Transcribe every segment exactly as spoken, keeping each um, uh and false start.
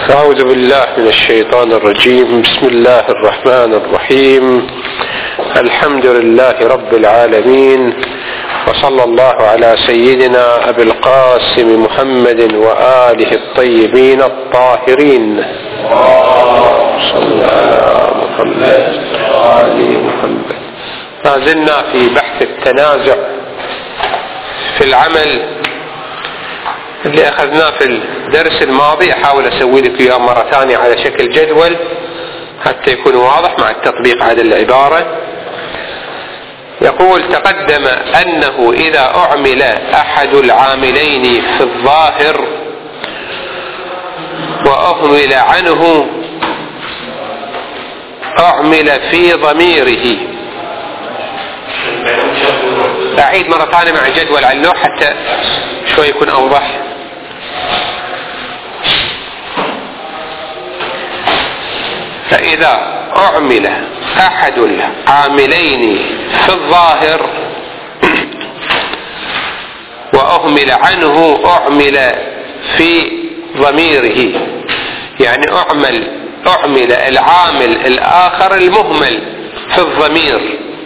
أعوذ بالله من الشيطان الرجيم. بسم الله الرحمن الرحيم. الحمد لله رب العالمين، وصلى الله على سيدنا أبي القاسم محمد وآله الطيبين الطاهرين. صلى على محمد وآل محمد. ما زلنا في بحث التنازع في العمل اللي أخذناه في الدرس الماضي. أحاول أسوي لك إياه مرة ثانية على شكل جدول حتى يكون واضح مع التطبيق على العبارة. يقول: تقدم أنه إذا أعمل أحد العاملين في الظاهر وأهمل عنه أعمل في ضميره. أعيد مرة ثانية مع جدول على اللوح حتى شوي يكون أوضح. فإذا أعمل أحد العاملين في الظاهر وأهمل عنه أعمل في ضميره، يعني أعمل أعمل العامل الآخر المهمل في الضمير.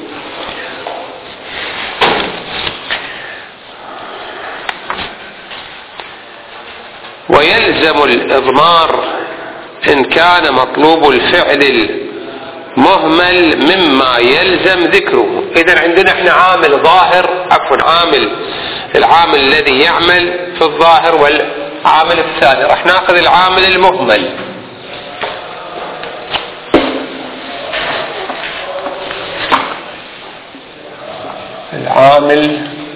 ويلزم الإضمار إن كان مطلوب الفعل المهمل مما يلزم ذكره. إذن عندنا احنا عامل ظاهر عفوا عامل العامل الذي يعمل في الظاهر والعامل الثاني. راح ناخذ العامل المهمل. العامل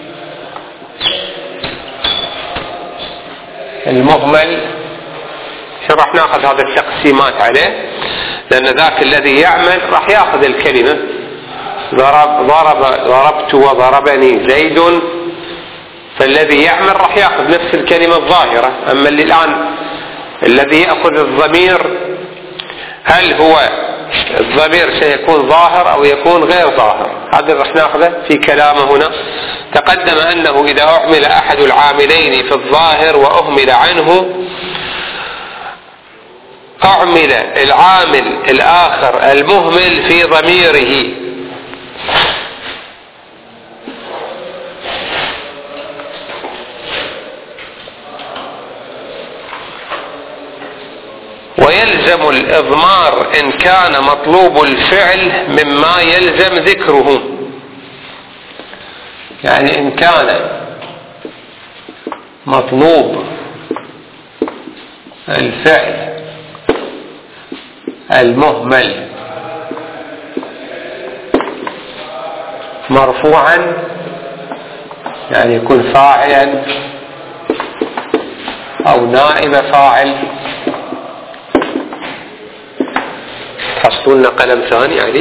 المهمل راح ناخذ هذه التقسيمات عليه، لأن ذاك الذي يعمل راح ياخذ الكلمة ضرب ضرب ضربت وضربني زيد، فالذي يعمل راح ياخذ نفس الكلمة الظاهرة. أما اللي الآن الذي يأخذ الضمير، هل هو الضمير سيكون ظاهر أو يكون غير ظاهر؟ هذا راح ناخذه في كلامه هنا. تقدم أنه إذا أعمل أحد العاملين في الظاهر وأهمل عنه أعمل العامل الآخر المهمل في ضميره. ويلزم الإضمار إن كان مطلوب الفعل مما يلزم ذكره، يعني إن كان مطلوب الفعل المهمل مرفوعا، يعني يكون فاعلا أو نائب فاعل. تحصلون قلم ثاني عليه.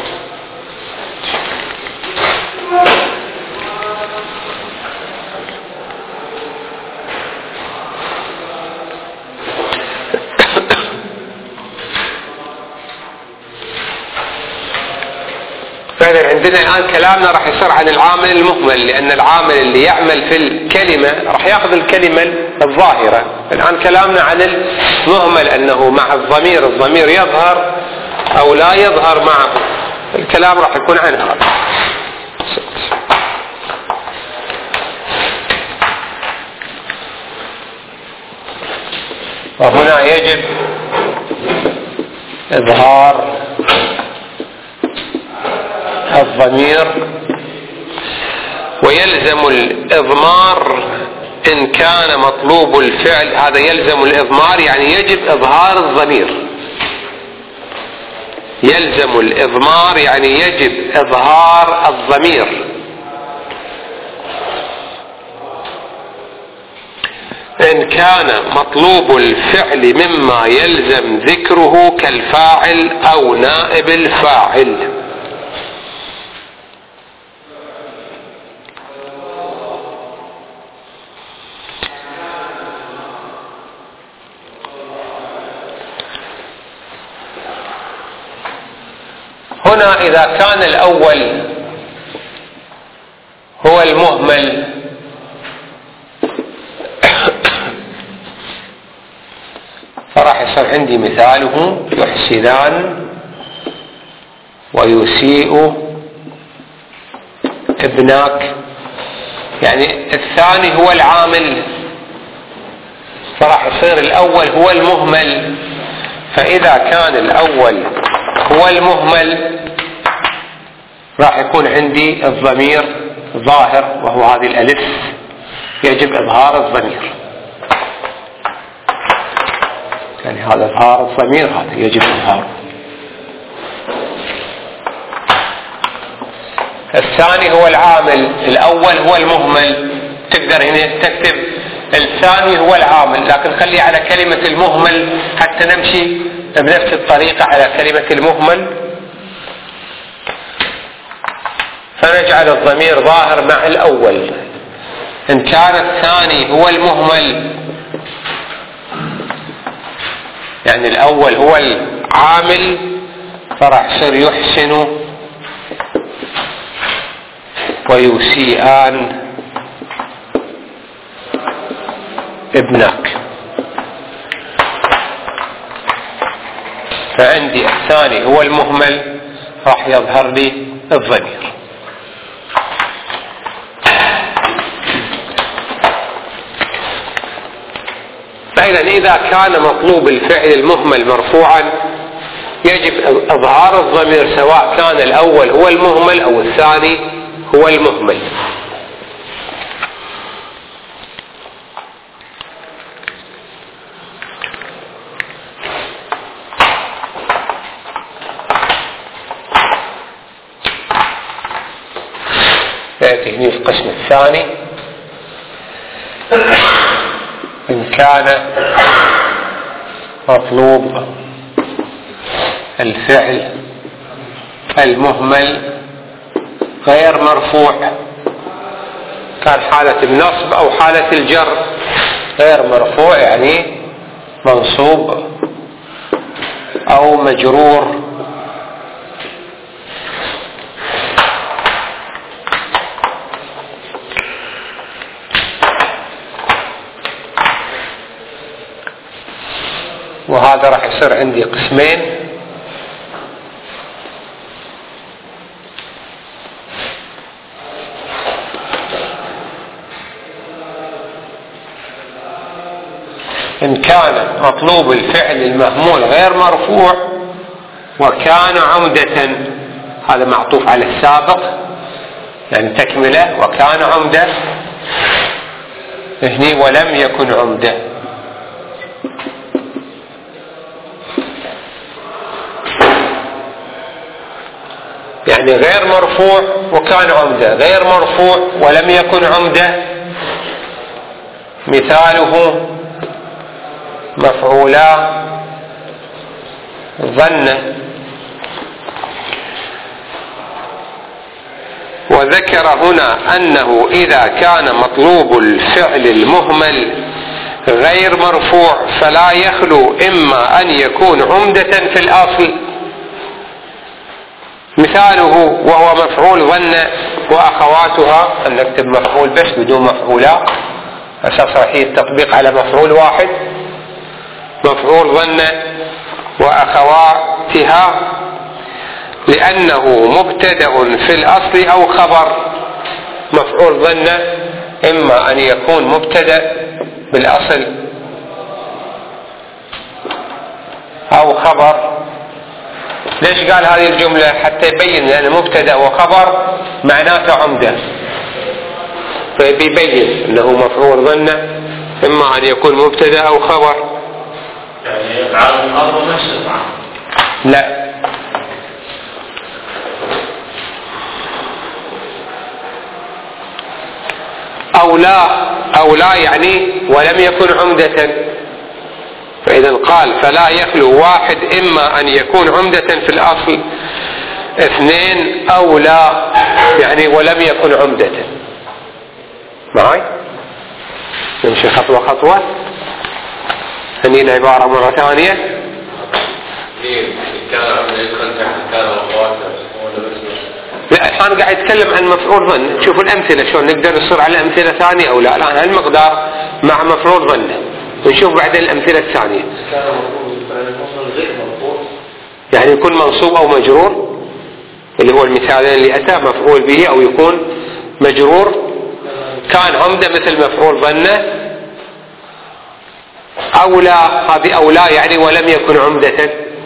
فإذا عندنا الآن كلامنا راح يصير عن العامل المهمل، لأن العامل اللي يعمل في الكلمة راح يأخذ الكلمة الظاهرة. الآن كلامنا عن المهمل أنه مع الضمير الضمير يظهر أو لا يظهر معه. الكلام راح يكون عن هذا. وهنا يجب إظهار الضمير. ويلزم الإضمار إن كان مطلوب الفعل. هذا يلزم الإضمار يعني يجب إظهار الضمير. يلزم الإضمار يعني يجب إظهار الضمير إن كان مطلوب الفعل مما يلزم ذكره كالفاعل أو نائب الفاعل. هنا إذا كان الأول هو المهمل يصير عندي مثاله يحسنان ويسيء ابناك. يعني الثاني هو العامل، فراح يصير الأول هو المهمل. فإذا كان الأول هو المهمل راح يكون عندي الضمير ظاهر، وهو هذه الألف يجب إظهار الضمير. يعني هذا إظهار الضمير هذا يجب إظهاره. الثاني هو العامل، الأول هو المهمل. تقدر هنا تكتب الثاني هو العامل، لكن خلي على كلمة المهمل حتى نمشي بنفس الطريقة على كلمة المهمل. فنجعل الضمير ظاهر مع الأول. إن كان الثاني هو المهمل يعني الأول هو العامل فراح يصير يحسن ويسيئان ابنك. فعندي الثاني هو المهمل راح يظهر لي الضمير. فإذا إذا كان مطلوب الفعل المهمل مرفوعا يجب إظهار الضمير سواء كان الأول هو المهمل أو الثاني هو المهمل. يأتي هنا القسم الثاني. إن كان مطلوب الفعل المهمل غير مرفوع، كان حالة النصب أو حالة الجر. غير مرفوع يعني منصوب أو مجرور. وهذا راح يصير عندي قسمين. إن كان مطلوب الفعل المهمول غير مرفوع وكان عمدة، هذا معطوف على السابق يعني تكملة، وكان عمدة هني ولم يكن عمدة. يعني غير مرفوع وكان عمدة، غير مرفوع ولم يكن عمدة. مثاله مفعولا ظن. وذكر هنا أنه إذا كان مطلوب الفعل المهمل غير مرفوع فلا يخلو إما أن يكون عمدة في الأصل. مثاله وهو مفعول ظن وأخواتها، أن نكتب مفعول بس بدون مفعولا أساس راح التطبيق على مفعول واحد. مفعول ظن وأخواتها لأنه مبتدأ في الأصل أو خبر. مفعول ظن إما أن يكون مبتدأ بالأصل أو خبر. ليش قال هذه الجملة؟ حتى يبين لأن مبتدأ وخبر معناته عمدة، فبيبين أنه مفعول ظن إما أن يكون مبتدأ أو خبر. يعني يفعل الأمر نفس الفعل؟ لا، أو لا أو لا يعني ولم يكن عمدة. فإذا قال فلا يخلو واحد إما أن يكون عمدة في الأصل، اثنين أو لا يعني ولم يكن عمدة. معي؟ نمشي خطوة خطوة. هني العبارة مرة ثانية. لا الحين قاعد يتكلم عن مفعول ظن. شوفوا الأمثلة شلون نقدر نصير على أمثلة ثانية أو لا. الآن هالمقدار مع مفعول ظن ونشوف بعد الأمثلة الثانية. يعني يكون منصوب أو مجرور، اللي هو المثالين اللي أتى، مفعول به أو يكون مجرور. كان عمدة مثل مفعول ظنه، أو لا، هذه أو لا يعني ولم يكن عمدة.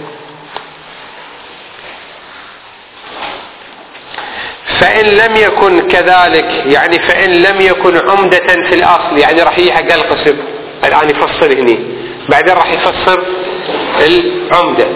فإن لم يكن كذلك يعني فإن لم يكن عمدة في الأصل، يعني راح يحق القسم الآن يفصل هني، بعدين راح يفسر العمدة.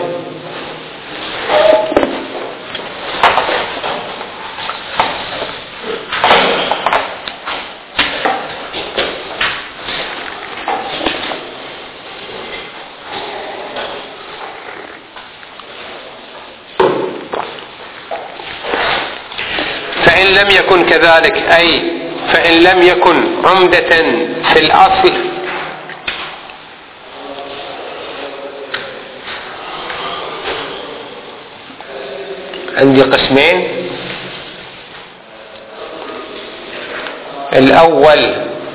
فإن لم يكن كذلك أي فإن لم يكن عمدة في الأصل عندي قسمين. الأول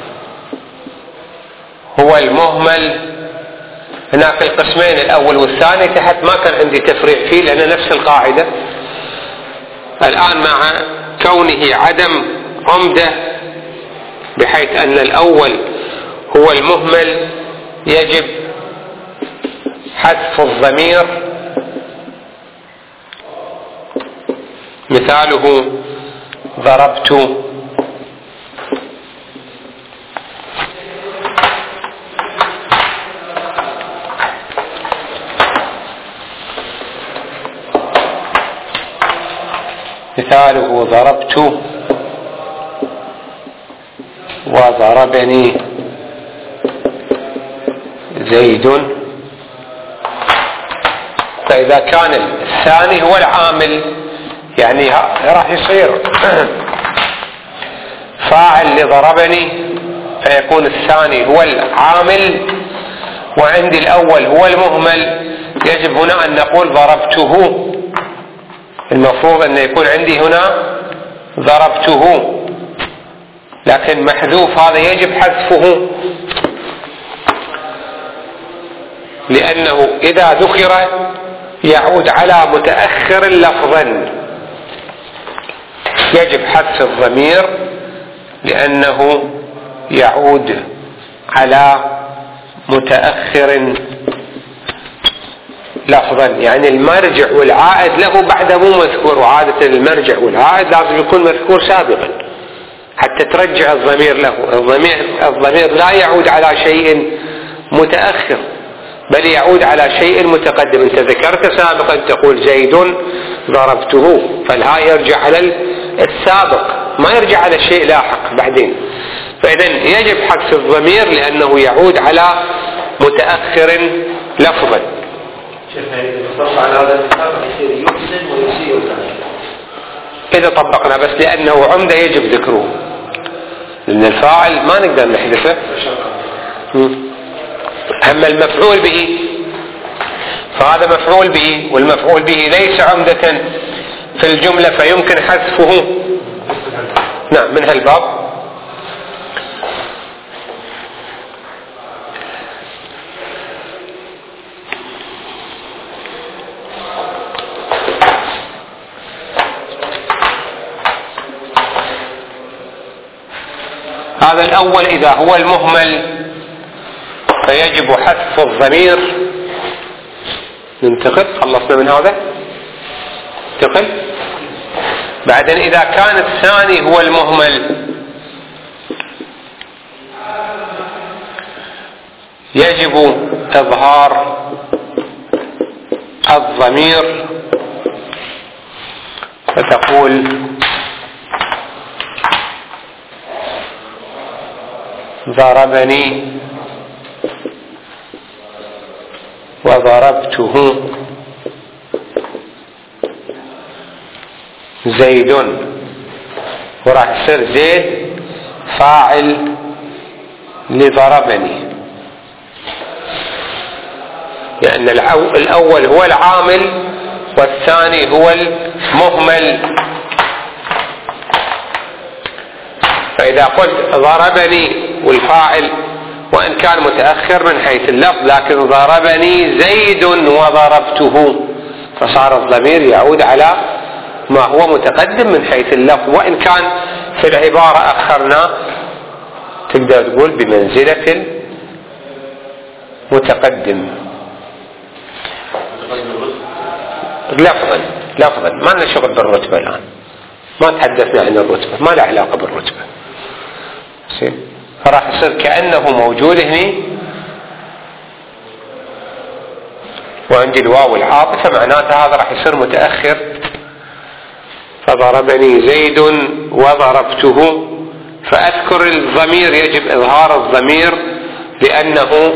هو المهمل، هناك القسمين الأول والثاني تحت ما كان عندي تفريع فيه لأن نفس القاعدة. الآن مع كونه عدم عمدة بحيث أن الأول هو المهمل يجب حذف الضمير، مثاله ضربت، مثاله ضربت وضربني زيد. فإذا كان الثاني هو العامل يعني راح يصير فاعل لضربني، فيكون الثاني هو العامل وعندي الأول هو المهمل. يجب هنا أن نقول ضربته، المفروض أن يكون عندي هنا ضربته، لكن محذوف هذا يجب حذفه، لأنه إذا ذكر يعود على متأخر لفظا، يجب حذف الضمير لأنه يعود على متأخر لفظا، يعني المرجع والعائد له بعد مو مذكور، وعادة المرجع والعائد لازم يكون مذكور سابقا حتى ترجع الضمير له. الضمير, الضمير لا يعود على شيء متأخر بل يعود على شيء متقدم. انت ذكرت سابقا تقول زيد ضربته، فالهاء يرجع على السابق ما يرجع على الشيء لاحق بعدين. فإذا يجب حذف الضمير لأنه يعود على متأخر لفظا. إذا طبقنا بس لأنه عمدة يجب ذكره، لأن الفاعل ما نقدر نحذفه. أما المفعول به فهذا مفعول به، والمفعول به ليس عمدة في الجملة فيمكن حذفه. نعم من هالباب. هذا الأول إذا هو المهمل فيجب حذف الضمير. ننتقل، خلصنا من هذا، ننتقل. بعدين إذا كان الثاني هو المهمل يجب إظهار الضمير، فتقول ضربني وضربته زيد، وراح يصير زيد فاعل لضربني، لأن الأول هو العامل والثاني هو المهمل. فإذا قلت ضربني والفاعل وإن كان متأخر من حيث اللفظ، لكن ضربني زيد وضربته، فصار الضمير يعود على ما هو متقدم من حيث اللفظ، وإن كان في العبارة أخرنا تقدر تقول بمنزلة المتقدم لفظا. لفظا ما لنا شغل بالرتبة الآن، ما تحدثنا عن الرتبة، ما له علاقة بالرتبة. فراح يصير كأنه موجود هنا وعندي الواو العاطفة، معناتها هذا راح يصير متأخر. فضربني زيد وضربته، فأذكر الضمير، يجب إظهار الضمير لأنه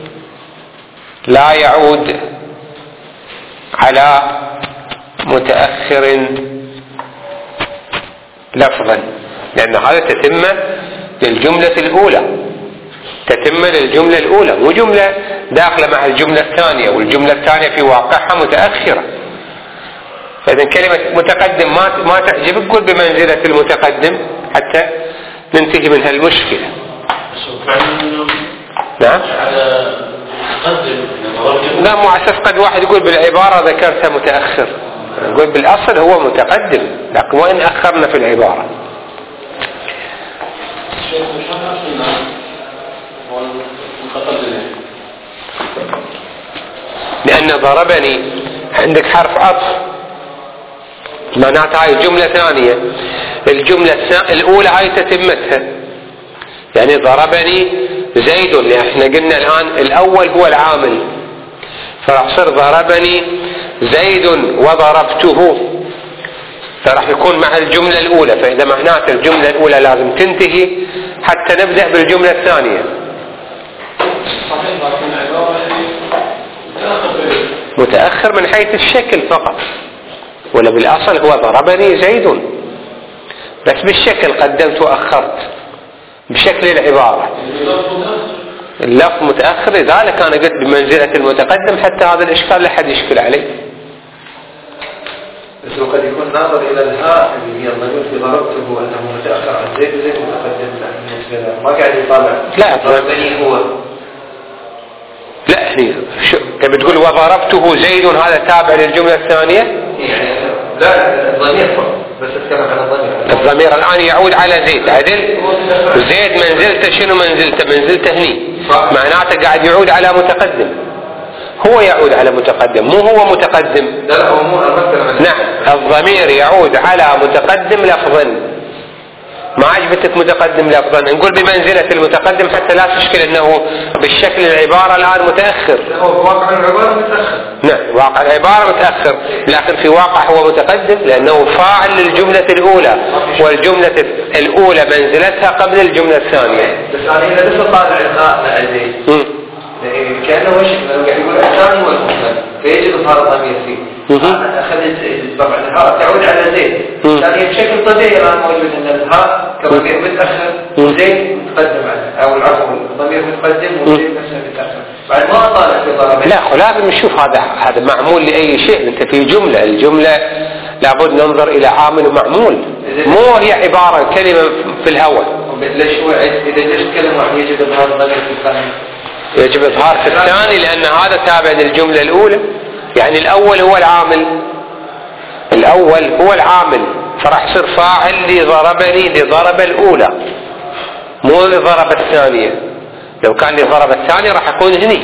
لا يعود على متأخر لفظا، لأن هذا تتمة للجملة الأولى، تتمة للجملة الأولى، مو جملة داخلة مع الجملة الثانية، والجملة الثانية في واقعها متأخرة. فإذا كلمة متقدم ما ما تعجبك قول بمنزلة المتقدم حتى ننتهي من هالمشكلة. نعم. لا، مو أساس قد واحد يقول بالعبارة ذكرتها متأخر، يقول بالأصل هو متقدم، لكن وإن أخرنا في العبارة. لأن ضربني عندك حرف عطف، معناتها هاي جملة ثانية، الجملة الأولى هاي تتمتها، يعني ضربني زيد، لأن احنا قلنا الآن الأول هو العامل، فراح يصير ضربني زيد وضربته، فراح يكون مع الجملة الأولى. فإذا معناته الجملة الأولى لازم تنتهي حتى نبدأ بالجملة الثانية. متأخر من حيث الشكل فقط، ولا بالأصل هو ضربني زيد، بس بالشكل قدمت وأخرت بشكل العبارة. اللفظ متأخر، لذلك أنا قلت بمنزلة المتقدم حتى هذا الإشكال لا حد يشكل عليه. بس قد يكون ناظر إلى الهاء اللي هي الضمير في ضربته أنه متأخر عن زيد وزيد متقدم، لا ما قاعد يطالع. لا ضربني هو، لا هي شو تبي تقول وضربته زيد هذا تابع للجملة الثانية؟ يعني لا الضمير فقط، بس اتكلم عن الضمير. الضمير الآن يعود على زيد، عدل زيد منزلته شنو؟ منزلته منزلته هني، معناته قاعد يعود على متقدم، هو يعود على متقدم مو هو متقدم. لا لا هو مو أنا. نعم الضمير يعود على متقدم لفظا. ما عجبتك متقدم لفظا نقول بمنزلة المتقدم حتى لا تشكل انه بالشكل العبارة الآن متأخر. هو واقع العبارة متأخر. نعم واقع العبارة متأخر، لكن في واقع هو متقدم لأنه فاعل للجملة الأولى، والجملة الأولى منزلتها قبل الجملة الثانية. بس أنا هنا لسه طالع الغاء لعزيز، كأنه وش لو قاعد يقول الثاني والمثنى فيجب إظهار الضمير فيه. أخذت طبعا الهاء تعود على زيد، ثانيا بشكل طبيعي الآن موجود أن الهاء كضمير متأخر وزيد متقدم عنه، أو العفو الضمير متقدم وزيد نفسه متأخر. بعد ما أطالع في ضربه. لا لازم نشوف هذا هذا معمول لأي شيء. أنت في جملة، الجملة لابد ننظر إلى عامل ومعمول، مو هي عبارة كلمة في الهواء. ليش هو إذا ليش تكلم واحد يجب إظهار الضمير في الثاني؟ يجب إظهار في الثاني لأن هذا تابع للجملة الأولى، يعني الأول هو العامل، الأول هو العامل، فراح يصير فاعل لضربني لضرب الأولى مو لضرب الثانية. لو كان لضرب الثانية راح يكون هني،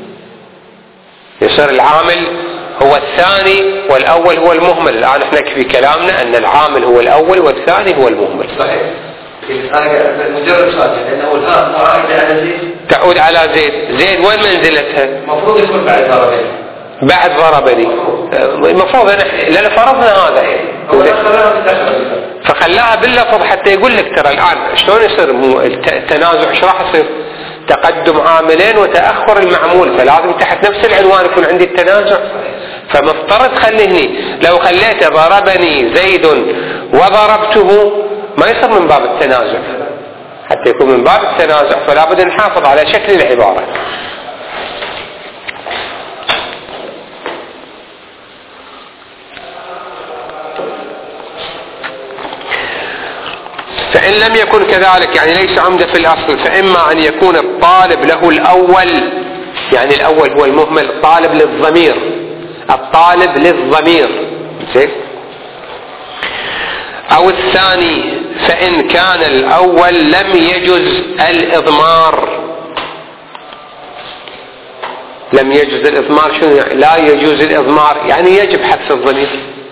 يصير العامل هو الثاني والأول هو المهمل. الآن احنا في كلامنا أن العامل هو الأول والثاني هو المهمل. صحيح. مجرد صادق لأنه الهاء معايدة على زيد، تعود على زيد. زيد وين منزلتها؟ المفروض يكون بعد ضربني. بعد ضربني المفروض لأن فرضنا هذا فخلاها باللفظ حتى يقول لك ترى الآن شلون يصير التنازع، ايش راح يصير؟ تقدم عاملين وتأخر المعمول، فلازم تحت نفس العنوان يكون عندي التنازع. فمفترض خليني لو خليته ضربني زيد وضربته ما يصير من باب التنازع، حتى يكون من باب التنازع فلا بد نحافظ على شكل العبارة. فإن لم يكن كذلك يعني ليس عمدة في الأصل، فإما أن يكون الطالب له الأول، يعني الأول هو المهمل، الطالب للضمير، الطالب للضمير، أو الثاني فإن كان الأول لم يجز الإضمار. لم يجز الإضمار شنو يعني؟ لا يجوز الإضمار يعني يجب حذف الضمير.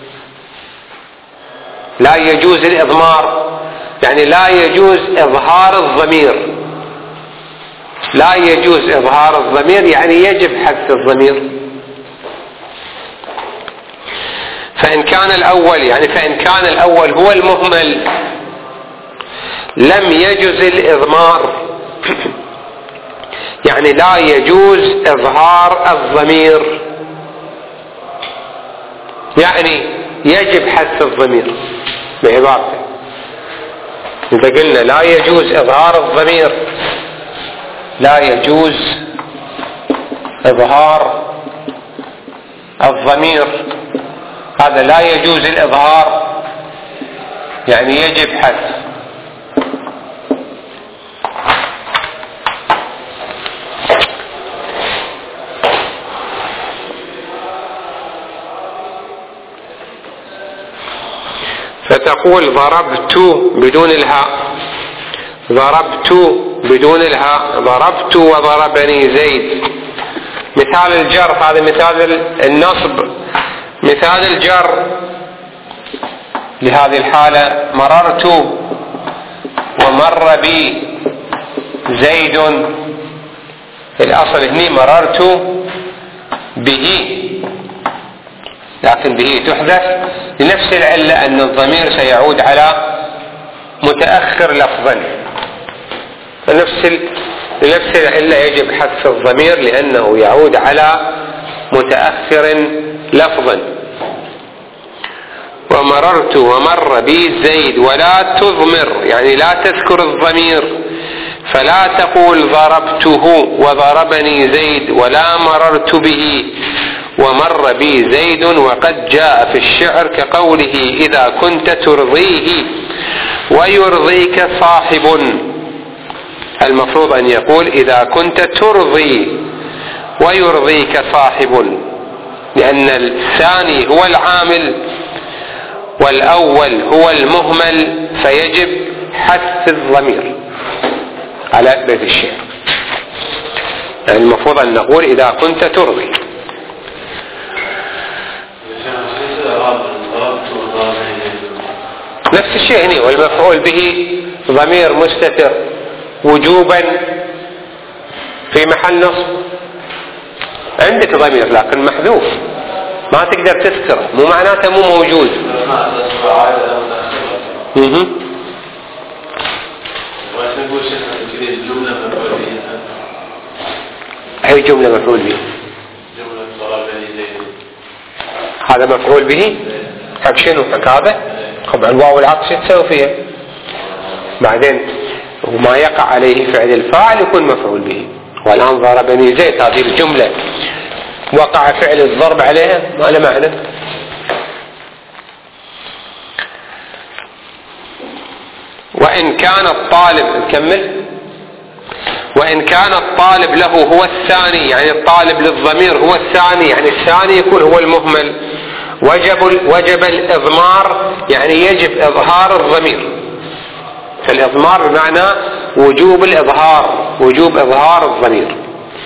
لا يجوز الإضمار يعني لا يجوز إظهار الضمير. لا يجوز إظهار الضمير يعني يجب حذف الضمير. فإن كان الأول يعني فإن كان الأول هو المهمل لم يجوز الإضمار يعني لا يجوز إظهار الضمير، يعني يجب حذف الضمير. بعبارته إذا قلنا لا يجوز إظهار الضمير، لا يجوز إظهار الضمير، هذا لا يجوز الإظهار يعني يجب حذف. فتقول ضربت بدون الهاء، ضربت بدون الهاء، ضربت وضربني زيد. مثال الجر، هذا مثال النصب. مثال الجر لهذه الحالة مررت ومر بي زيد. الأصل هنا مررت به، لكن به تحذف لنفس العلة أن الضمير سيعود على متأخر لفظا، لنفس لنفس العلة يجب حذف الضمير لأنه يعود على متأخر لفظا. ومررت ومر بي زيد، ولا تضمر يعني لا تذكر الضمير، فلا تقول ضربته وضربني زيد، ولا مررت به ومر بي زيد. وقد جاء في الشعر كقوله إذا كنت ترضيه ويرضيك صاحب. المفروض أن يقول إذا كنت ترضي ويرضيك صاحب، لأن الثاني هو العامل والأول هو المهمل، فيجب حذف الضمير على بيت الشعر. يعني المفروض أن نقول إذا كنت ترضي. نفس الشيء هنا، والمفعول به ضمير مستتر وجوبا في محل نصب. عندك ضمير لكن محذوف ما تقدر تذكره، مو معناته مو موجود. اها هي جملة مفعول به، هذا مفعول به حق شنو؟ حق هذا. طبعا الواو العطف تسوي فيها بعدين، وما يقع عليه فعل الفاعل يكون مفعول به. والآن ضربني زيد، هذه الجملة وقع فعل الضرب عليها ما له معنى. وإن كان الطالب، نكمل. وإن كان الطالب له هو الثاني، يعني الطالب للضمير هو الثاني، يعني الثاني يكون هو المهمل، وجب وجب الإضمار يعني يجب إظهار الضمير. فالإضمار بمعنى وجوب الإظهار، وجوب إظهار الضمير.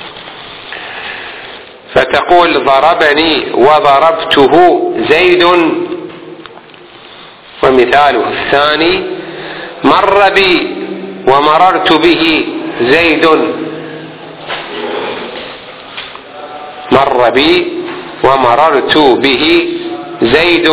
فتقول ضربني وضربته زيد. ومثاله الثاني مر بي ومررت به زيد. مر بي ومررت به زيد.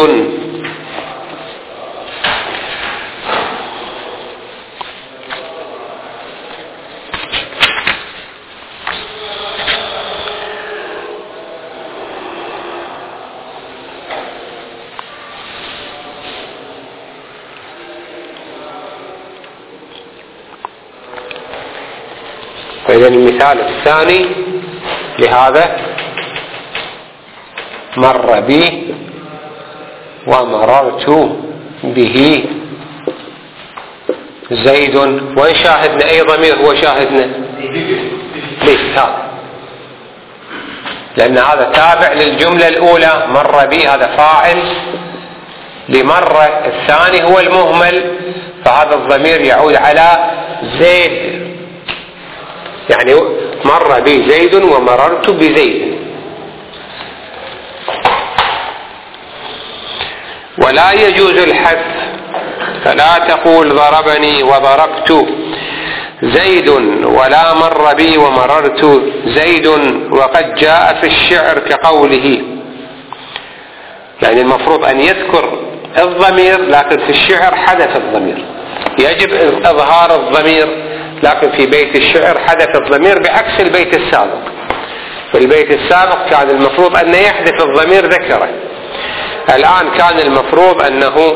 فإذا المثال الثاني لهذا مر بي ومررت به زيد. وين شاهدنا؟ أي ضمير هو شاهدنا؟ ليش هذا؟ لأن هذا تابع للجملة الأولى، مر بي هذا فاعل، لمرة الثاني هو المهمل، فهذا الضمير يعود على زيد، يعني مر بي زيد ومررت بزيد. ولا يجوز الحذف، فلا تقول ضربني وضربت زيد ولا مر بي ومررت زيد، وقد جاء في الشعر كقوله. يعني المفروض أن يذكر الضمير، لكن في الشعر حذف الضمير. يجب إظهار الضمير، لكن في بيت الشعر حذف الضمير بعكس البيت السابق. في البيت السابق كان المفروض أن يحذف الضمير ذكره، الآن كان المفروض أنه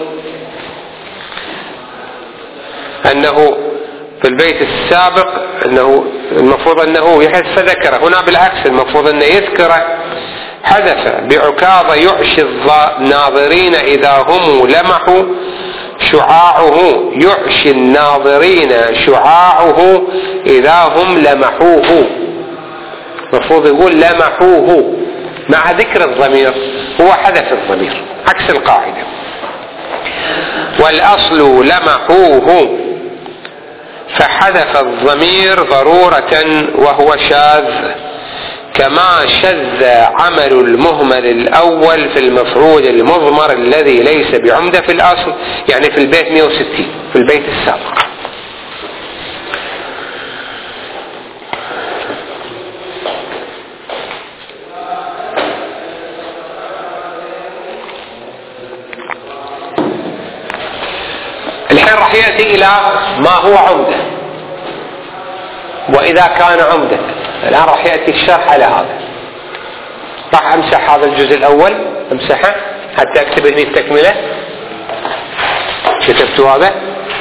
أنه في البيت السابق أنه المفروض أنه يحذف ذكره، هنا بالعكس المفروض أنه يذكره حذف. بعكاظ يعشي الناظرين إذا هم لمحوا شعاعه، يعشي الناظرين شعاعه إذا هم لمحوه، المفروض يقول لمحوه مع ذكر الضمير، هو حذف الضمير عكس القاعدة. والأصل لمحوه، فحذف الضمير ضرورة وهو شاذ، كما شذ عمل المهمل الأول في المفعول المضمر الذي ليس بعمدة في الأصل، يعني في البيت مئة وستين في البيت السابق. الحين راح يأتي إلى ما هو عمدة وإذا كان عمدة. الآن راح يأتي الشرح على هذا. راح أمسح هذا الجزء الأول، أمسحه حتى أكتب هنا التكملة. كتبت هذا.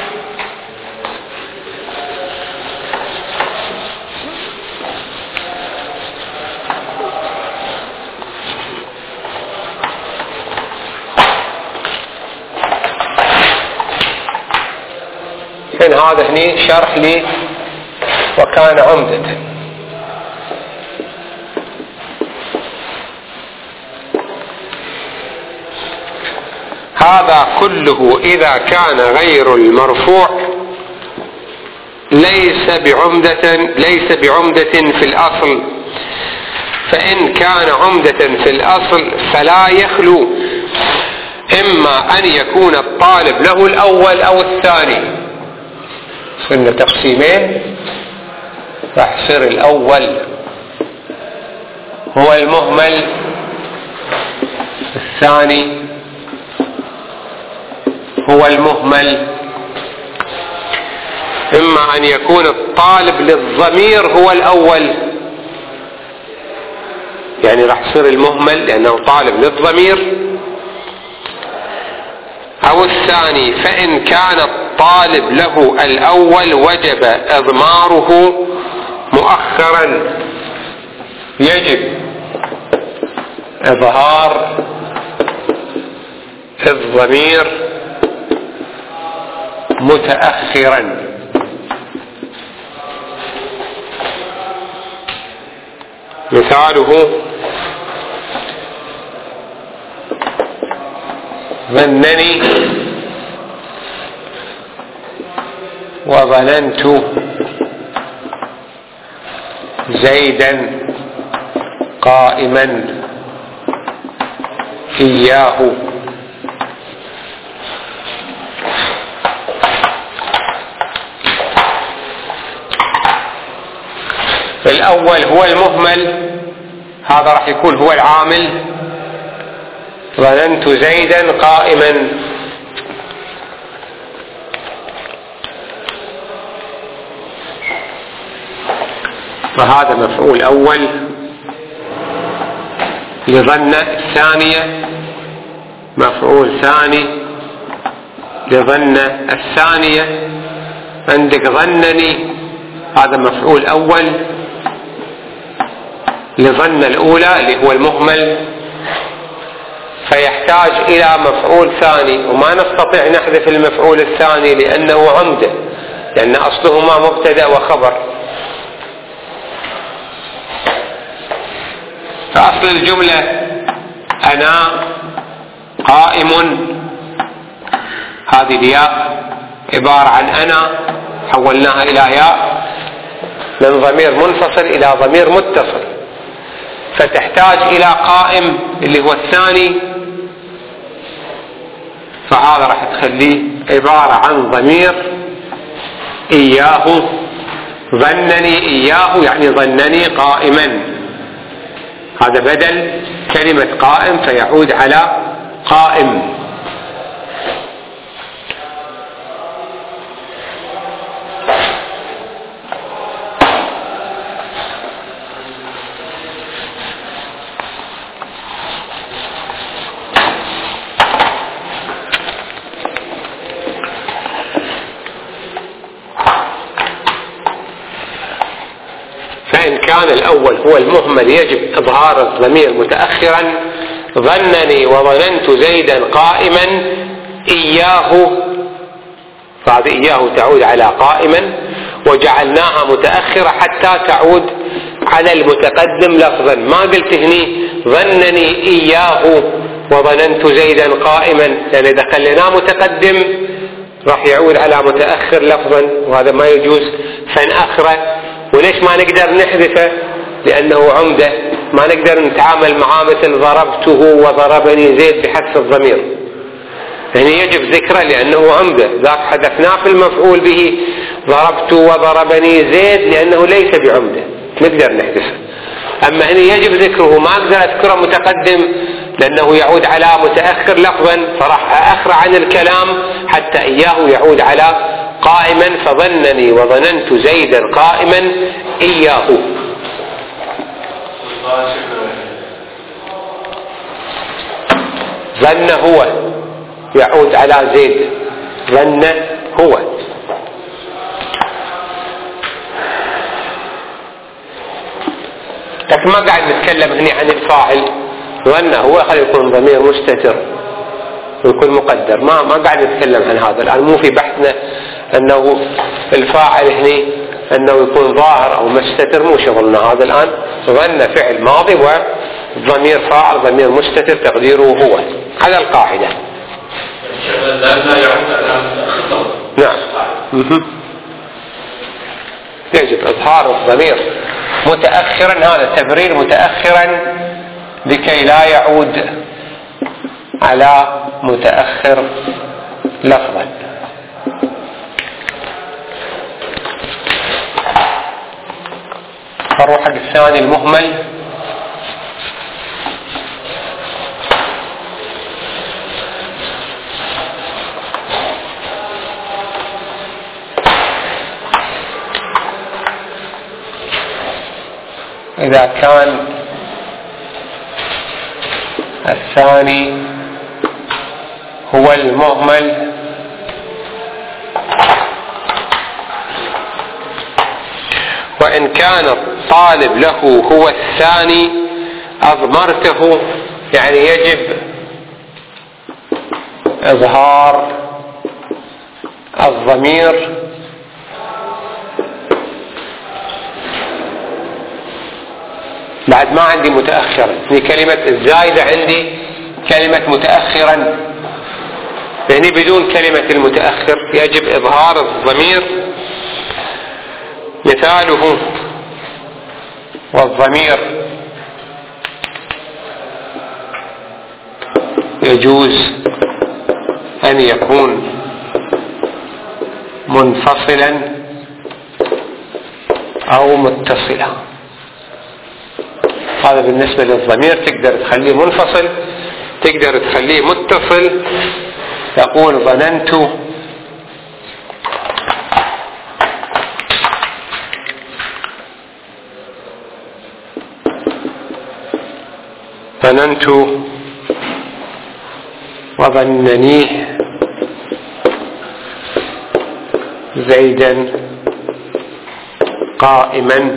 الحين هذا هني شرح لي وكان عمدة. هذا كله إذا كان غير المرفوع ليس بعمدة ليس بعمدة في الأصل، فإن كان عمدة في الأصل فلا يخلو إما أن يكون الطالب له الأول أو الثاني. صرنا تقسيمين، راح يصير الأول هو المهمل، الثاني هو المهمل. إما أن يكون الطالب للضمير هو الأول، يعني راح يصير المهمل لأنه طالب للضمير، أو الثاني. فإن كان الطالب له الأول وجب إضماره مؤخرا، يجب إظهار الضمير متأخرا. مثاله ظنني وظننت زيدا قائما إياه. الأول هو المهمل، هذا راح يكون هو العامل. ظننت زيدا قائما، فهذا مفعول أول لظن. الثانية مفعول ثاني لظن الثانية. عندك ظنني، هذا مفعول أول لظن الأولى اللي هو المهمل، فيحتاج إلى مفعول ثاني، وما نستطيع نحذف المفعول الثاني لأنه عمدة، لأن أصلهما مبتدأ وخبر. فأصل الجملة أنا قائم، هذه الياء عبارة عن أنا حولناها إلى ياء من ضمير منفصل إلى ضمير متصل، فتحتاج إلى قائم اللي هو الثاني، فهذا راح تخليه عبارة عن ضمير إياه، ظنني إياه يعني ظنني قائما، هذا بدل كلمة قائم فيعود على قائم. فإن كان الأول هو المهمل يجب إظهار الضمير متأخرا، ظنني وظننت زيدا قائما إياه، فهذه إياه تعود على قائما، وجعلناها متأخرة حتى تعود على المتقدم لفظا. ما قلت هني ظنني إياه وظننت زيدا قائما، لأن إذا خليناه متقدم راح يعود على متأخر لفظا، وهذا ما يجوز، فنأخره. وليش ما نقدر نحذفه؟ لأنه عمدة، ما نقدر نتعامل معاه مثل ضربته وضربني زيد بحذف الضمير، يعني يجب ذكره لأنه عمدة، ذاك حذفناه في المفعول به ضربت وضربني زيد لأنه ليس بعمدة، نقدر نحذفه. أما هنا يجب ذكره، ما أقدر أذكره متقدم لأنه يعود على متأخر لفظا، فراح أخر عن الكلام حتى إياه يعود على قائما، فظنني وظننت زيدا قائما إياه. ظن هو يعود على زيد، ظن هو. لكن ما قاعد نتكلم هنا عن الفاعل، ظن هو خلي يكون ضمير مستتر ويكون مقدر، ما ما قاعد نتكلم عن هذا الآن، مو في بحثنا أنه الفاعل هنا أنه يكون ظاهر أو مستتر، مو شغلنا هذا الآن. ظن فعل ماضي وضمير فاعل ضمير مستتر تقديره هو، على القاعدة. نعم. يجب إظهار الضمير متأخرا، هذا تبرير متأخرا لكي لا يعود على متأخر لفظا. نروح حق الثاني المهمل. إذا كان الثاني هو المهمل وإن كان الطالب له هو الثاني أضمرته، يعني يجب إظهار الضمير بعد ما عندي متأخرا، في كلمة الزايدة عندي كلمة متأخرا، يعني بدون كلمة المتأخر يجب إظهار الضمير. مثاله والضمير يجوز أن يكون منفصلا أو متصلا. هذا بالنسبة للضمير، تقدر تخليه منفصل، تقدر تخليه متصل. تقول ظننت ظننت وظننيه زيدا قائما.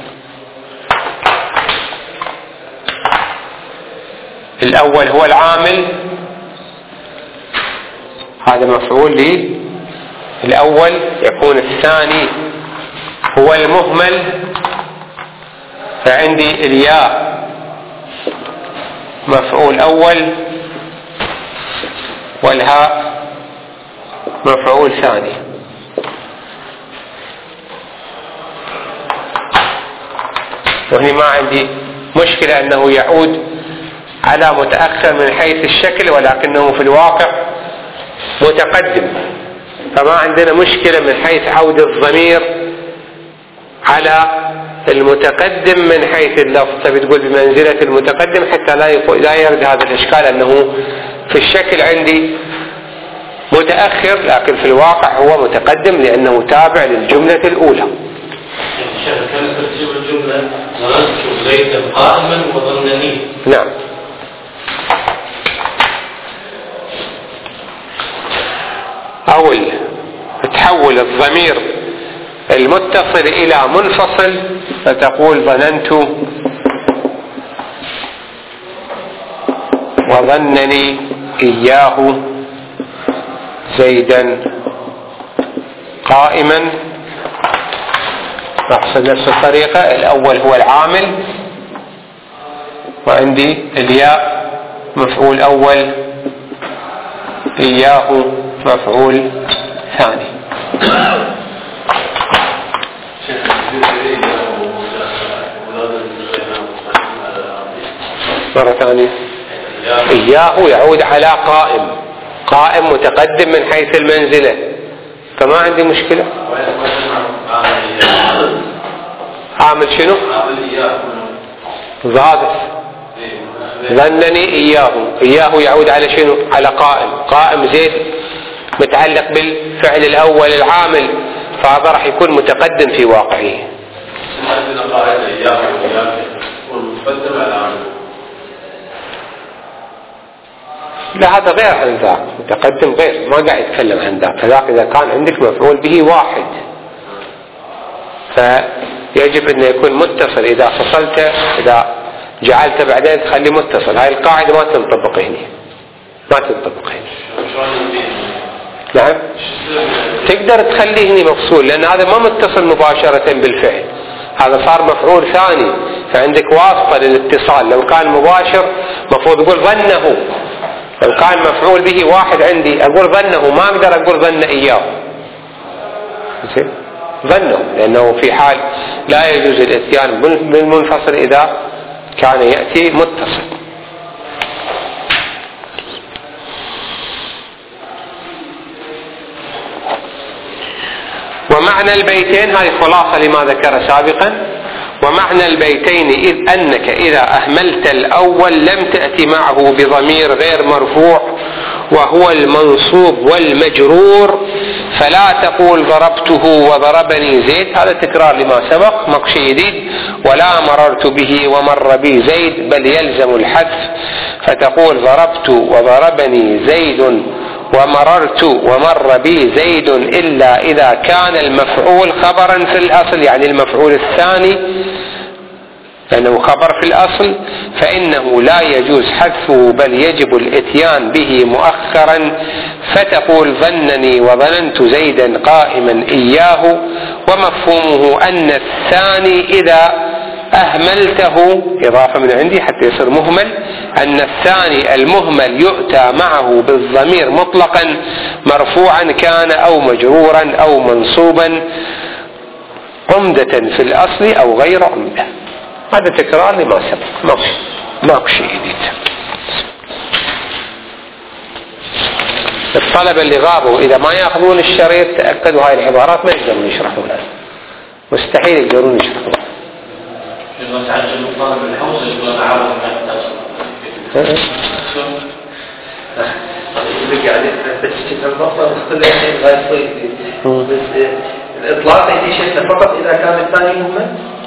الأول هو العامل، هذا مفعول لي الأول يكون الثاني هو المهمل، فعندي الياء مفعول أول والهاء مفعول ثاني. وهنا ما عندي مشكلة أنه يعود على متأخر من حيث الشكل، ولكنه في الواقع متقدم، فما عندنا مشكلة من حيث عود الضمير على المتقدم من حيث اللفظ. بتقول بمنزلة المتقدم حتى لا لا يرد هذا الإشكال أنه في الشكل عندي متأخر، لكن في الواقع هو متقدم لأنه تابع للجملة الأولى. كان ترتيب الجملة ظننت زيدا قائما وظنني. نعم. أول تحول الضمير المتصل إلى منفصل فتقول ظننت وظنني إياه زيدا قائما. نقصد نفس الطريقة، الأول هو العامل وعندي الياء مفعول أول، إياه مفعول ثاني. مرة ثانية، إياه يعود على قائم، قائم متقدم من حيث المنزلة، فما عندي مشكلة. عامل شنو؟ ضابط. ظنني إياه، إياه يعود على شنو؟ على قائم، قائم زيد متعلق بالفعل الأول العامل، فهذا راح يكون متقدم في واقعه. لا هذا غير عن ذاك، متقدم غير، ما قاعد يتكلم عن ذاك. فذاك إذا كان عندك مفعول به واحد فيجب أن يكون متصل، إذا فصلته إذا جعلته بعدين تخلي متصل. هاي القاعدة ما تنطبق هنا، ما تنطبق هنا. نعم تقدر تخليه هنا مفصول لأن هذا ما متصل مباشرة بالفعل، هذا صار مفعول ثاني، فعندك واسطة للاتصال. لو كان مباشر مفروض أقول ظنه، لو كان مفعول به واحد عندي أقول ظنه، ما أقدر أقول ظن إياه، ظنه، لأنه في حال لا يجوز الاتيان بالمنفصل إذا كان يأتي متصل. ومعنى البيتين، هذه خلاصة لما ذكر سابقا. ومعنى البيتين إذ أنك إذا أهملت الأول لم تأتي معه بضمير غير مرفوع وهو المنصوب والمجرور، فلا تقول ضربته وضربني زيد، هذا تكرار لما سبق، مقشي جديد. ولا مررت به ومر بي زيد، بل يلزم الحذف، فتقول ضربت وضربني زيد ومررت ومر بي زيد، إلا إذا كان المفعول خبرا في الأصل، يعني المفعول الثاني لأنه خبر في الأصل، فإنه لا يجوز حذفه بل يجب الاتيان به مؤخرا، فتقول ظنني وظننت زيدا قائما إياه. ومفهومه أن الثاني إذا أهملته، إضافة من عندي حتى يصير مهمل، أن الثاني المهمل يؤتى معه بالضمير مطلقا مرفوعا كان أو مجرورا أو منصوبا عمدة في الأصل أو غير عمدة. هذا تكرار لما سبق، ماكو شيء جديد. الطلبة اللي غابوا إذا ما يأخذون الشريط تأكدوا هاي العبارات ما يقدرون يشرحونها، مستحيل يقدرون يشرحونها. لما تعجب الطالب الحوص يقول أنا عاوز أن الإطلاق يدي شيء فقط إذا كان الثاني مهمل،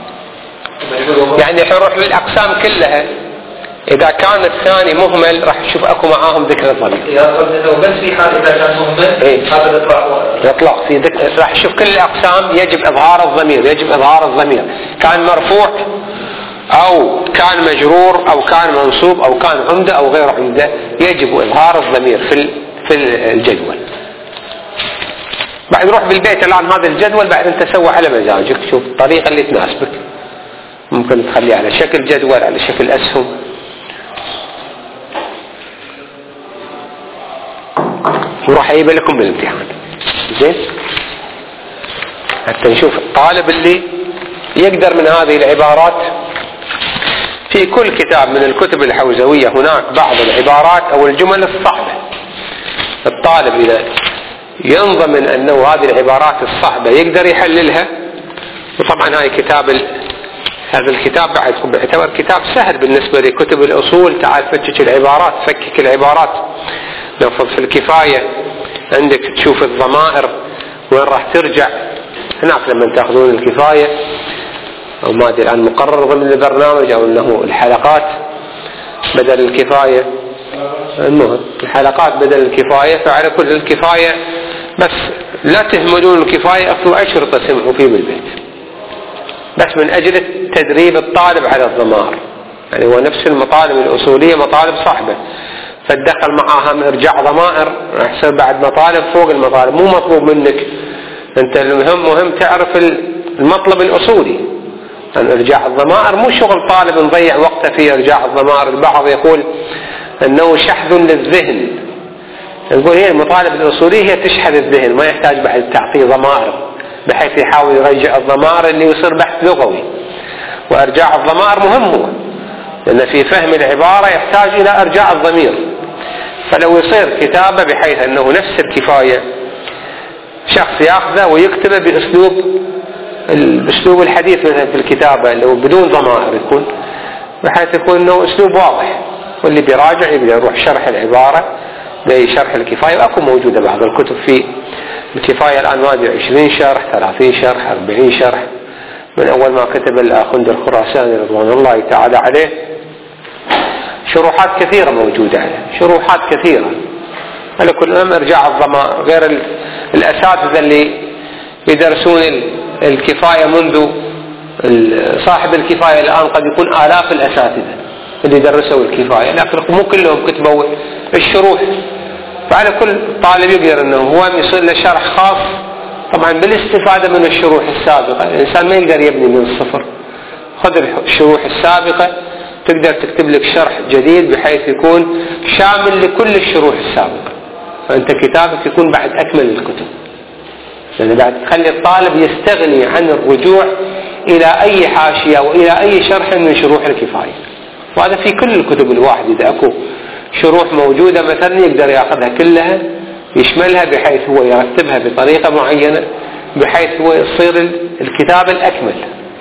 يعني حنروح للأقسام كلها. إذا كان الثاني مهمل راح نشوف أكو معاهم ذكر الضمير. بس في حال إذا كان مهمل إيه؟ هذا الإطلاق الإطلاق في ذكر، راح نشوف كل الأقسام يجب إظهار الضمير، يجب إظهار الضمير، كان مرفوع أو كان مجرور أو كان منصوب أو كان عمدة أو غير عمدة، يجب إظهار الضمير في في الجدول. بعد روح بالبيت الآن هذا الجدول بعد أنت سوى على مزاجك، شوف الطريقة اللي تناسبك، ممكن تخليه على شكل جدول، على شكل أسهم، وراح أجيب لكم بالامتحان. زين، حتى نشوف الطالب اللي يقدر من هذه العبارات. في كل كتاب من الكتب الحوزوية هناك بعض العبارات أو الجمل الصعبة، الطالب إذا ينضمن أنه هذه العبارات الصعبة يقدر يحللها. وطبعا هاي كتاب ال... هذا الكتاب بعد يعتبر كتاب سهل بالنسبة لكتب الأصول، تعال فتش العبارات، فكك العبارات. نفض في الكفاية عندك تشوف الضمائر وين راح ترجع. هناك لما تأخذون الكفاية أو ما أدري الآن مقرر ضمن البرنامج أو أنه الحلقات بدل الكفاية، المهم الحلقات بدل الكفاية، فعلى كل الكفاية بس لا تهملون الكفاية، أخذوا أشرطة سمعوا فيه بالبيت بس من أجل تدريب الطالب على الضمائر. يعني هو نفس المطالب الأصولية مطالب صعبة، فالدخل معها إرجاع ضمائر راح يصير بعد مطالب فوق المطالب. مو مطلوب منك أنت، المهم مهم تعرف المطلب الأصولي. أن إرجاع الضمائر مو شغل طالب نضيع وقته في إرجاع الضمائر. البعض يقول أنه شحذ للذهن، نقول هي المطالب الأصولية هي تشحذ الذهن، ما يحتاج بعد تعطيه ضمائر بحيث يحاول يرجع الضمائر اللي يصير بحث لغوي. وإرجاع الضمائر مهم هو، لأن في فهم العبارة يحتاج إلى إرجاع الضمير. فلو يصير كتابة بحيث أنه نفس الكفاية شخص يأخذه ويكتبه بأسلوب الأسلوب الحديث مثلا في الكتابة اللي هو بدون ضمائر، يكون بحيث يكون أنه أسلوب واضح، واللي بيراجع يبدأ يروح شرح العبارة زي شرح الكفاية. وأكو موجودة بعض الكتب في الكفاية الآن ما أدري عشرين شرح، ثلاثين شرح، أربعين شرح، من أول ما كتب الأخوند الخراساني رضوان الله تعالى عليه شروحات كثيرة موجودة عليه، شروحات كثيرة على كل أمر. إرجاع الضمائر غير الأساتذة اللي يدرسون الكفاية منذ صاحب الكفاية الآن قد يكون آلاف الأساتذة اللي درسوا الكفاية، لكن مو كلهم كتبوا الشروح. فعلى كل طالب يقدر أنه هو يصير له شرح خاص، طبعا بالاستفادة من الشروح السابقة. الإنسان ما يقدر يبني من الصفر، خذ الشروح السابقة تقدر تكتب لك شرح جديد بحيث يكون شامل لكل الشروح السابقة، فأنت كتابك يكون بعد أكمل الكتب، لأن يعني بعد تخلي الطالب يستغني عن الرجوع إلى أي حاشية وإلى أي شرح من شروح الكفاية. وهذا في كل الكتب الواحد، إذا أكو شروح موجودة مثلا يقدر يأخذها كلها يشملها بحيث هو يرتبها بطريقة معينة بحيث هو يصير الكتاب الأكمل.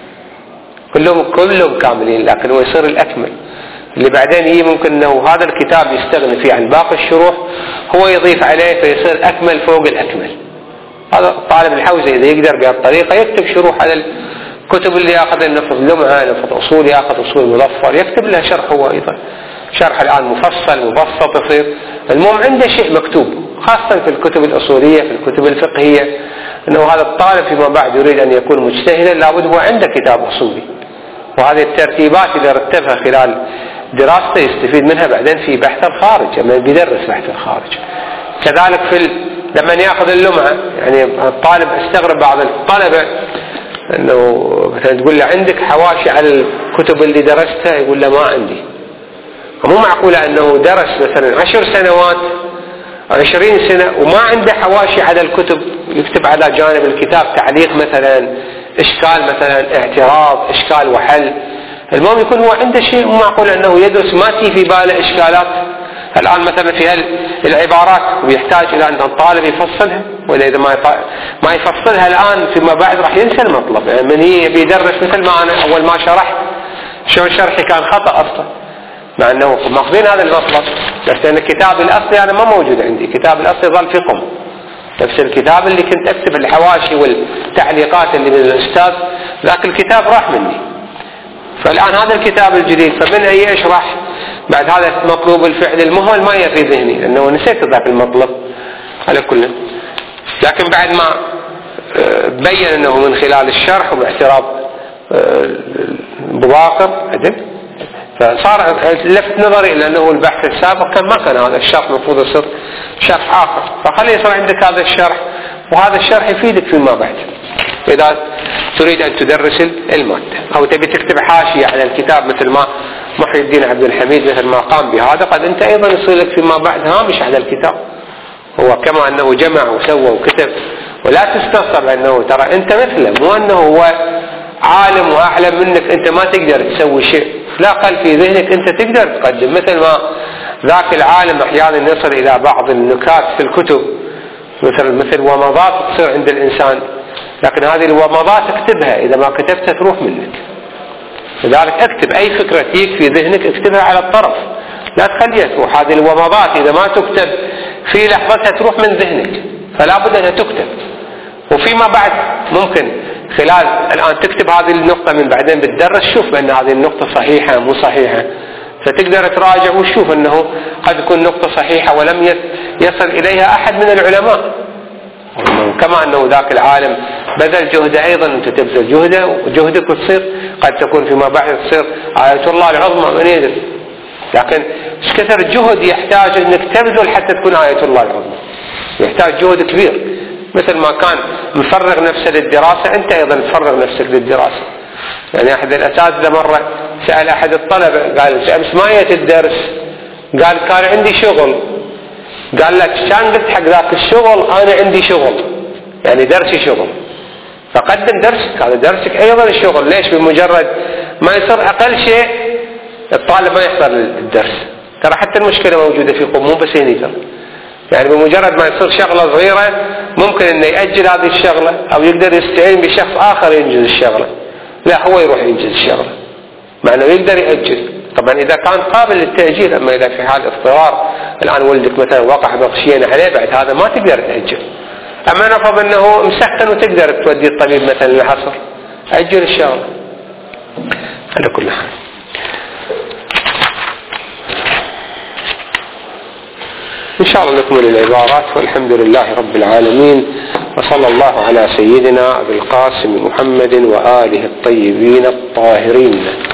كلهم كلهم كاملين لكن هو يصير الأكمل، اللي بعدين هي ممكن أنه هذا الكتاب يستغني فيه عن باقي الشروح، هو يضيف عليه فيصير أكمل فوق الأكمل. هذا طالب الحوزة إذا يقدر بهالطريقة يكتب شروح على الكتب اللي يأخذ نفض لمعة، نفض أصول، يأخذ أصول مظفر، يكتب لها شرح هو أيضا، شرح الآن مفصل مبسط يصير. المهم عنده شيء مكتوب، خاصة في الكتب الأصولية، في الكتب الفقهية، أنه هذا الطالب فيما بعد يريد أن يكون مجتهدا لابد هو عنده كتاب أصولي، وهذه الترتيبات اللي رتبها خلال دراسته يستفيد منها بعدين في بحث الخارج لما بيدرس بحث الخارج. كذلك في ال... لما يأخذ اللمعة، يعني الطالب استغرب بعض الطلبة أنه مثلا تقول له عندك حواشي على الكتب اللي درستها، يقول له ما عندي. مو معقولة أنه درس مثلا عشر سنوات عشرين سنة وما عنده حواشي على الكتب، يكتب على جانب الكتاب تعليق مثلا، إشكال مثلا، اعتراض، إشكال وحل. المهم يكون هو عنده شيء، مو معقول أنه يدرس ما تي في باله إشكالات الآن مثلا في العبارات ويحتاج إلى أن الطالب يفصلها، وإذا إذا ما ما يفصلها الآن فيما بعد راح ينسى المطلب. يعني من هي بيدرس مثل ما أنا أول ما شرحت شو شرحي كان خطأ أصلا، مع أنه ماخذين هذا المطلب، بس لأن الكتاب الأصلي أنا ما موجود عندي، الكتاب الأصلي ظل في قم، نفس الكتاب اللي كنت أكتب الحواشي والتعليقات اللي من الأستاذ، ذاك الكتاب راح مني. فالآن هذا الكتاب الجديد فمن أي أشرح بعد هذا مطلوب الفعل المهمل ما في ذهني لأنه نسيت ذاك المطلب على كله. لكن بعد ما بين أنه من خلال الشرح وباعتراف بواقر عدل، فصار لفت نظري لأنه البحث السابق كان ما كان هذا الشرح، المفروض يصير شرح آخر، فخلي يصير عندك هذا الشرح وهذا الشرح يفيدك فيما بعد إذا تريد أن تدرس المادة، أو تبي تكتب حاشية على الكتاب مثل ما محي الدين عبد الحميد مثل ما قام بهذا، قد أنت أيضا يصير لك فيما بعد هامش على الكتاب. هو كما أنه جمع وسوى وكتب، ولا تستصعب أنه ترى أنت مثله، مو أنه هو عالم وأعلم منك أنت ما تقدر تسوي شيء، لا، قل في ذهنك أنت تقدر تقدم، مثل ما ذاك العالم أحيانا يصل إلى بعض النكات في الكتب مثل مثل ومضات تصير عند الإنسان، لكن هذه الومضات اكتبها، إذا ما كتبتها تروح منك. لذلك اكتب أي فكرة تجيك في ذهنك اكتبها على الطرف، لا تخليها تروح. هذه الومضات إذا ما تكتب في لحظتها تروح من ذهنك، فلا بد أنها تكتب. وفيما بعد ممكن خلال الآن تكتب هذه النقطة، من بعدين بتدرس شوف بأن هذه النقطة صحيحة مو صحيحة، فتقدر تراجع وتشوف أنه قد تكون نقطة صحيحة ولم يصل إليها أحد من العلماء، كما أنه ذاك العالم بذل جهده أيضا أنت تبذل جهده وجهدك وتصير قد تكون فيما بعد تصير آية الله العظمى من يدري. لكن ايش كثر الجهد يحتاج أنك تبذل حتى تكون آية الله العظمى، يحتاج جهد كبير. مثل ما كان مفرغ نفسه للدراسة أنت أيضا تفرغ نفسك للدراسة. يعني أحد الأساتذة مرة سأل أحد الطلبة قال أمس ما جيت الدرس؟ قال كان عندي شغل. قال لك كان قلت حق ذاك الشغل أنا عندي شغل، يعني درسي شغل، فقدم درسك، هذا درسك أيضا الشغل. ليش؟ بمجرد ما يصير أقل شيء الطالب ما يحضر الدرس. ترى حتى المشكلة موجودة في قوم، مو بس هنا ترى، يعني بمجرد ما يصير شغلة صغيرة ممكن انه يأجل هذه الشغلة او يقدر يستعين بشخص اخر ينجز الشغلة، لا هو يروح ينجز الشغلة مع انه يقدر يأجل. طبعا اذا كان قابل للتأجيل، اما اذا في حال اضطرار الان ولدك مثلا وقع بغشيين عليه بعد هذا ما تقدر تأجل. اما نفرض انه مسخن وتقدر تودي الطبيب مثلا العصر، أجل الشغلة. على كل حال إن شاء الله نكمل العبارات، والحمد لله رب العالمين، وصلى الله على سيدنا أبي القاسم محمد وآله الطيبين الطاهرين.